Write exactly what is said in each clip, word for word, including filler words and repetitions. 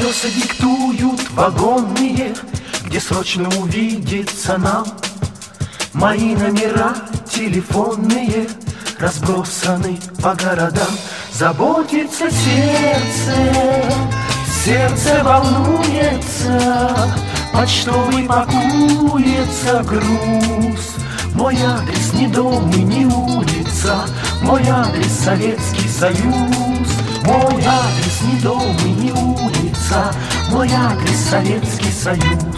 Адресы диктуют вагонные, где срочно увидеться нам. Мои номера телефонные разбросаны по городам. Заботится сердце, сердце волнуется, почтовый пакуется груз. Мой адрес не дом и не улица, мой адрес Советский Союз. Мой адрес не дом и не улица, мой адрес Советский Союз.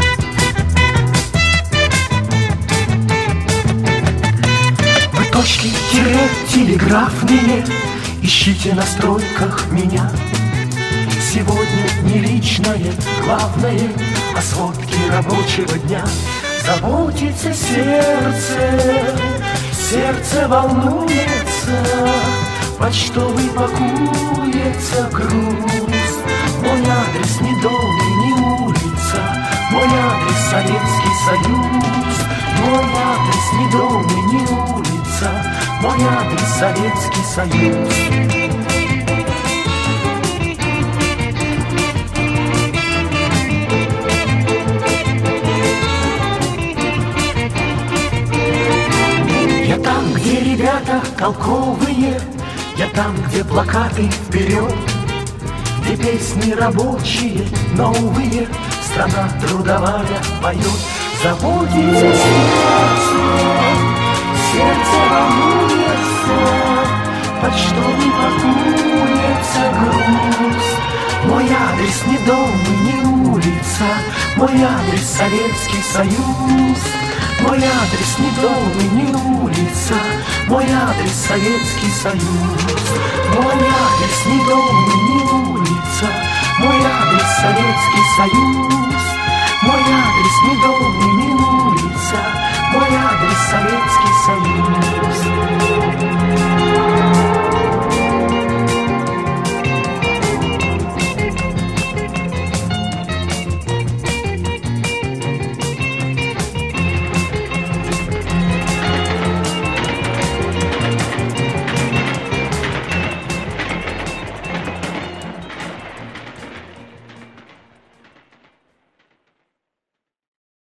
Вы точки тире телеграфные ищите на стройках меня. Сегодня не личное, главное о сводке рабочего дня. Заботится сердце, сердце волнуется, почтовый пакуется груз. Мой адрес не дом и не улица, мой адрес Советский Союз. Мой адрес не дом и не улица, мой адрес Советский Союз. Я там, где ребята толковые, я там, где плакаты вперед, где песни рабочие, новые, страна трудовая поет. Заботится сердце, сердце волнуется, почтовый пакуется груз. Мой адрес не дом и не улица, мой адрес Советский Союз. Мой адрес не дом и не улица, мой адрес Советский Союз. Мой адрес не дом и не улица, мой адрес Советский Союз. Мой адрес не дом и не улица, мой адрес Советский Союз.